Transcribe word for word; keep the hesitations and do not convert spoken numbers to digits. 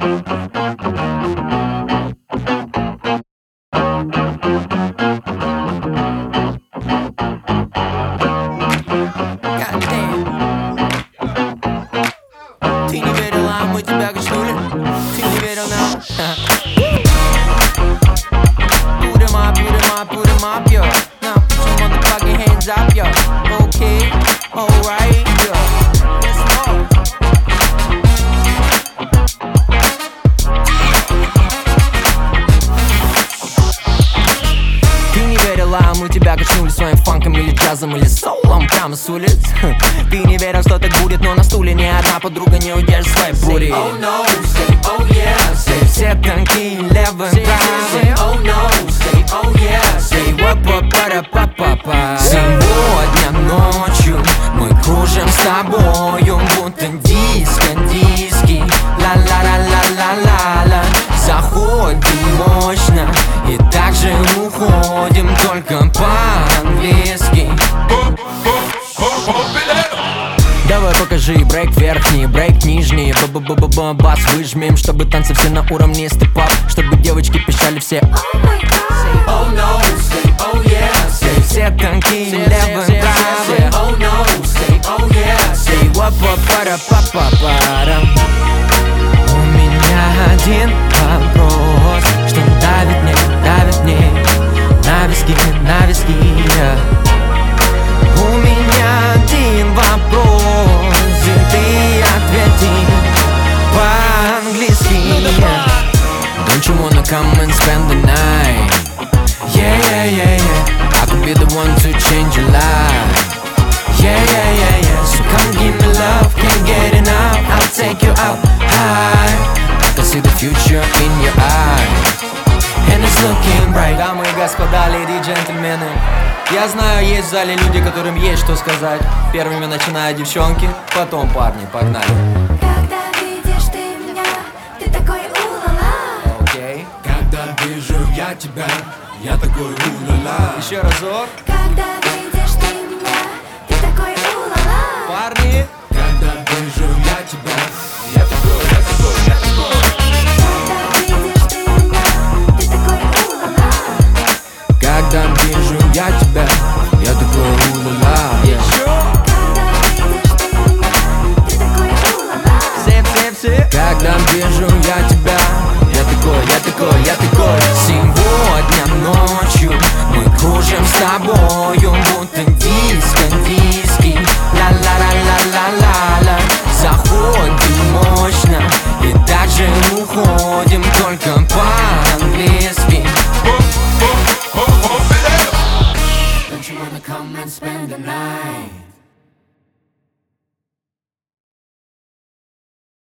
Ты не верила, а мы тебя качнули. Ты не верил нам. Put 'em up, put 'em up, put 'em up, yo. Now put your motherfucking hands up, yo. Okay, alright, yo. Let's go. Ты не верила, а мы тебя качнули своим фанком или джазом или соулом прямо с улиц. Ты не верил, что так будет, но на стуле ни одна подруга не удержит своей бури. Oh no, say oh yeah, say все танки левым правым. say oh no, say oh yeah, say Па-па-па-па-па-па. Сегодня ночью мы кружим с тобою, будто диско, диски. Ла-ла-ла-ла-ла-ла-ла. Заходим мощно и также уходим, только по-английски. Давай покажи брейк верхний, брейк нижний. Б-б-б-б-б, бас выжмем, чтобы танцы все на уровне степ-ап, чтобы девочки пищали все oh no, say oh yeah, say все танки левым правым. oh no, say oh yeah, say Па-па-пара-па-па-пара. У меня один вопрос, что давит мне, давит мне на виски, на виски. У меня один вопрос, и ты ответи по-английски. Don't you wanna come and spend the night? Yeah, yeah, yeah, yeah. I could be the one to change your life. Yeah, yeah, yeah, yeah. So come give me love, can't get enough. I'll take you up high. I can see the future in your eyes, and it's looking bright. Дамы и господа, леди и джентльмены, я знаю, есть в зале люди, которым есть что сказать. Первыми начинают девчонки, потом парни. Погнали. Когда видишь ты меня, ты такой у-ла-ла. Окей. Когда вижу я тебя, я такой у-ла-ла. Еще разок. Когда видишь ты меня, ты такой у-ла-ла. Парни. Когда вижу я тебя, я такой, я такой, я такой. Когда видишь ты меня, ты такой у-ла-ла. Когда вижу я тебя, я такой у-ла-ла. Когда видишь ты меня, ты такой у-ла-ла. Все-все-все. Когда вижу я тебя, я такой, я такой, я такой. Сегодня ночью мы кружим с тобою, будто диско, диски. Ла-ла-ла-ла-ла-ла-ла. Заходим мощно и также уходим, только по-английски. Don't you wanna come and spend the night?